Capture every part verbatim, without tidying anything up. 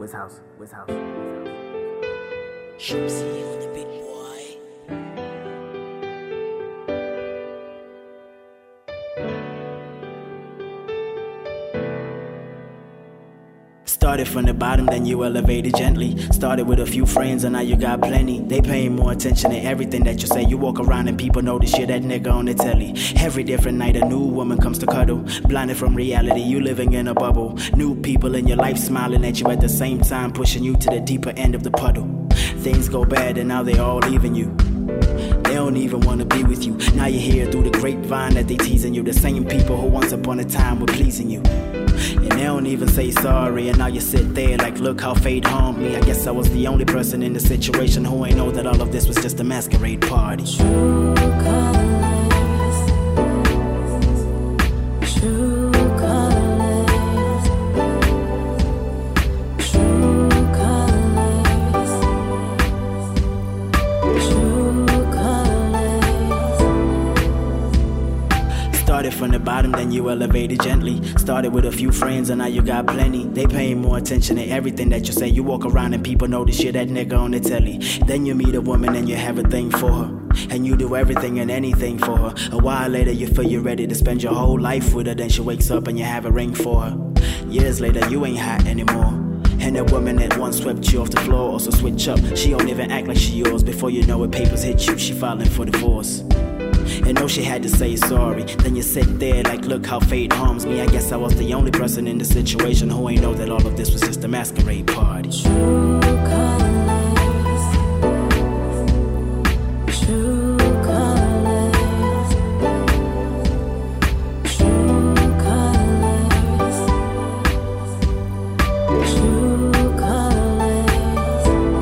Wiz House, Wiz House. Shumsey on the beat, boy. Started from the bottom, then you elevated gently. Started with a few friends and now you got plenty. They paying more attention to everything that you say. You walk around and people notice you're that nigga on the telly. Every different night a new woman comes to cuddle. Blinded from reality, you living in a bubble. New people in your life smiling at you at the same time, pushing you to the deeper end of the puddle. Things go bad and now they all leaving you. They don't even want to be with you. Now you hear through the grapevine that they teasing you. The same people who once upon a time were pleasing you. And they don't even say sorry. And now you sit there like, look how fate harmed me. I guess I was the only person in the situation who ain't know that all of this was just a masquerade party. True colors, true colors, true colors, true colors. Started from the bottom, then you elevated gently. Started with a few friends and now you got plenty. They paying more attention to everything that you say. You walk around and people notice you're that nigga on the telly. Then you meet a woman and you have a thing for her. And you do everything and anything for her. A while later you feel you're ready to spend your whole life with her. Then she wakes up and you have a ring for her. Years later you ain't hot anymore. And that woman that once swept you off the floor also switch up. She don't even act like she yours. Before you know it, papers hit you, she filing for divorce. And know she had to say sorry. Then you sit there like, look how fate harms me. I guess I was the only person in the situation who ain't know that all of this was just a masquerade party. True colors, true colors, true colors, true colors.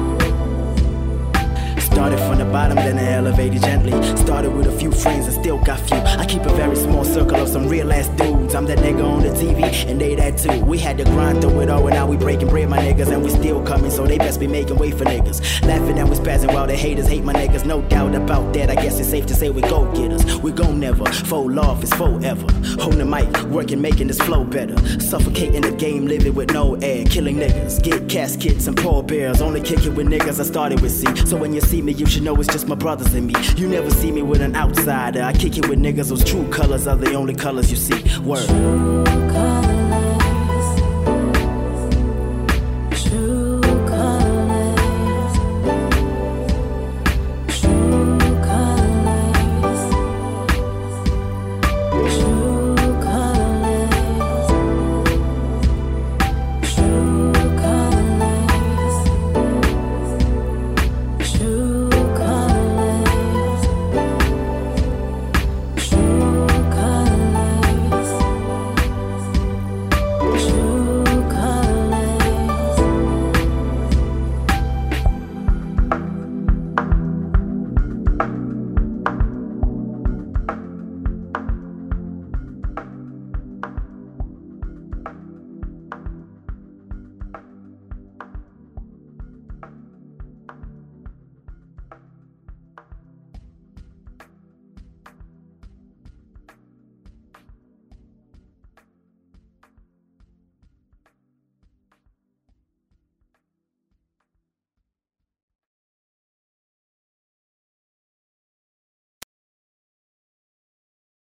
Started from the bottom, then I elevated gently. Started with a few friends and still got few. I keep a very small circle of some real ass dudes. I'm that nigga on the T V and they that too. We had to grind through it all and now we breaking bread, my niggas. And we still coming, so they best be making way for niggas. Laughing and we spazzing while the haters hate my niggas. No doubt about that, I guess it's safe to say we go getters. We gon' never fold off, it's forever. Hold the mic, working, making this flow better. Suffocating the game, living with no air. Killing niggas, get caskets and pallbearers. Only kick it with niggas I started with C. So when you see me, you should know it's just my brothers and me. You never see me with an outsider. I kick it with niggas, those true colors are the only colors you see. Word. True colors.